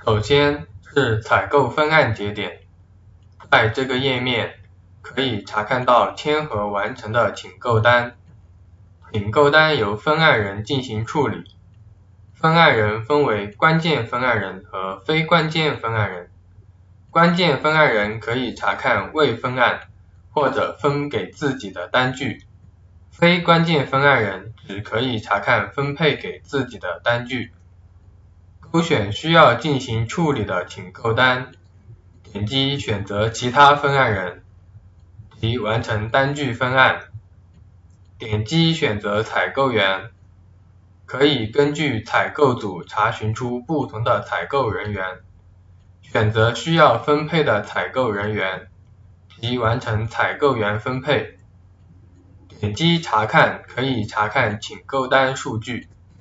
首先是采购分案节点，在这个页面可以查看到签核完成的请购单。请购单由分案人进行处理，分案人分为关键分案人和非关键分案人。关键分案人可以查看未分案或者分给自己的单据，非关键分案人只可以查看分配给自己的单据。勾选需要进行处理的请购单，点击选择其他分案人，即完成单据分案。点击选择采购员，可以根据采购组查询出不同的采购人员，选择需要分配的采购人员，即完成采购员分配。点击查看可以查看请购单数据。